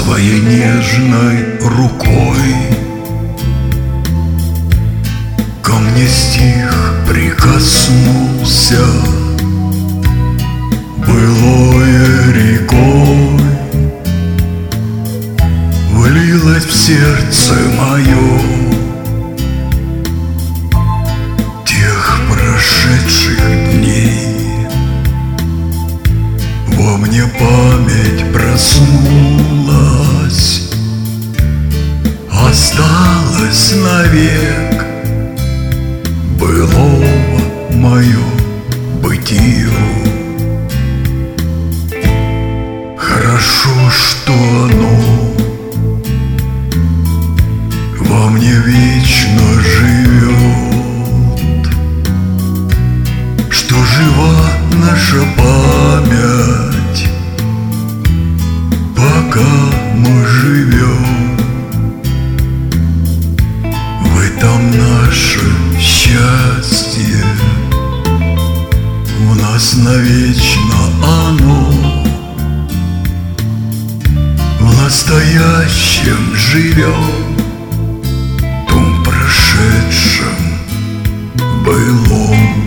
своей нежной рукой ко мне стих прикоснулся, былое рекой влилось в сердце мое тех прошедших дней. Во мне память проснулась, осталось навек былого мое бытие. Хорошо, что оно во мне вечно живет, что жива наша память, пока мы живем. В этом наше счастье, у нас навечно оно. В настоящем живем, том прошедшем былом.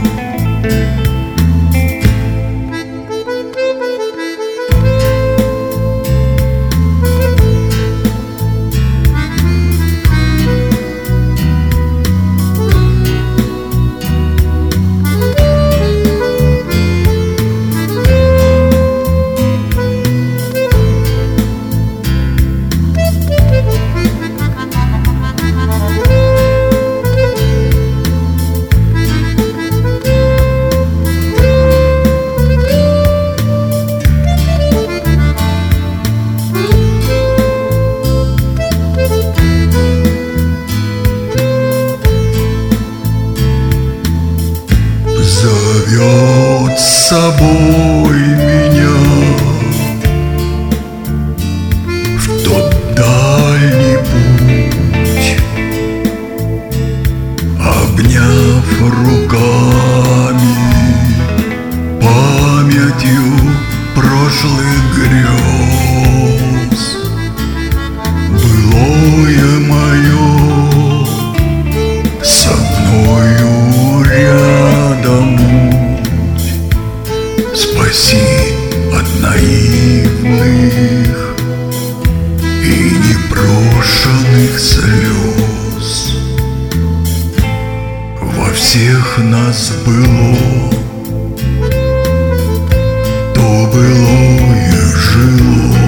Зовет с собой меня в тот дальний путь, обняв руками памятью прошлых грез. Былое мое со мною рядом, спаси от наивных и непрошенных слез. Во всех нас было, то былое жило.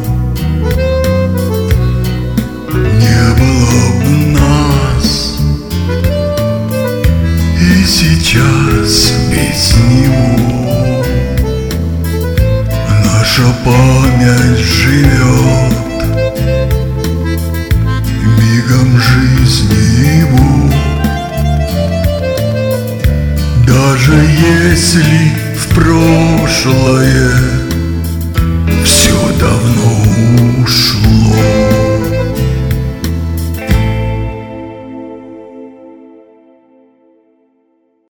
Не было б нас и сейчас без него. Наша память живет мигом жизни его. Даже если в прошлое